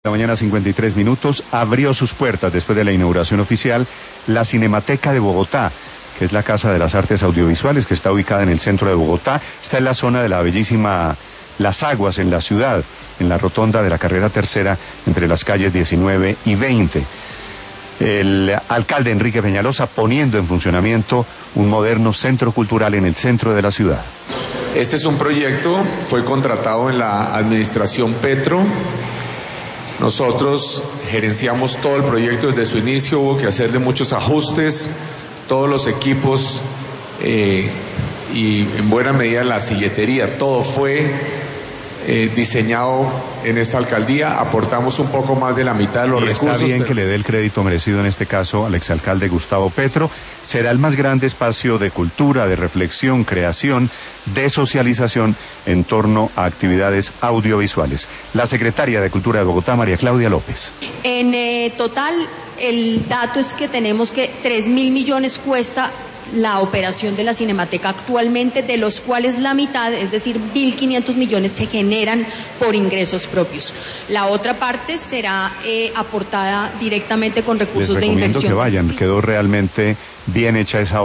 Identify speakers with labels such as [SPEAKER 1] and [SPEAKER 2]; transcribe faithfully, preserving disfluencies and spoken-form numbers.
[SPEAKER 1] La mañana cincuenta y tres minutos, abrió sus puertas después de la inauguración oficial la Cinemateca de Bogotá, que es la Casa de las Artes Audiovisuales, que está ubicada en el centro de Bogotá. Está en la zona de la bellísima Las Aguas, en la ciudad, en la rotonda de la carrera tercera, entre las calles diecinueve y veinte. El alcalde Enrique Peñalosa poniendo en funcionamiento un moderno centro cultural en el centro de la ciudad.
[SPEAKER 2] Este es un proyecto, fue contratado en la administración Petro. Nosotros gerenciamos todo el proyecto desde su inicio, hubo que hacerle muchos ajustes, todos los equipos eh, y en buena medida la silletería, todo fue eh, diseñado en esta alcaldía, aportamos un poco más de la mitad de los
[SPEAKER 1] y
[SPEAKER 2] recursos.
[SPEAKER 1] Está bien pero... que le dé el crédito merecido en este caso al exalcalde Gustavo Petro. Será el más grande espacio de cultura, de reflexión, creación, de socialización en torno a actividades audiovisuales. La secretaria de Cultura de Bogotá, María Claudia López.
[SPEAKER 3] En eh, total, el dato es que tenemos que tres mil millones cuesta la operación de la Cinemateca actualmente, de los cuales la mitad, es decir, mil quinientos millones, se generan por ingresos propios. La otra parte será eh, aportada directamente con recursos de inversión.
[SPEAKER 1] Les recomiendo que vayan, quedó realmente bien hecha esa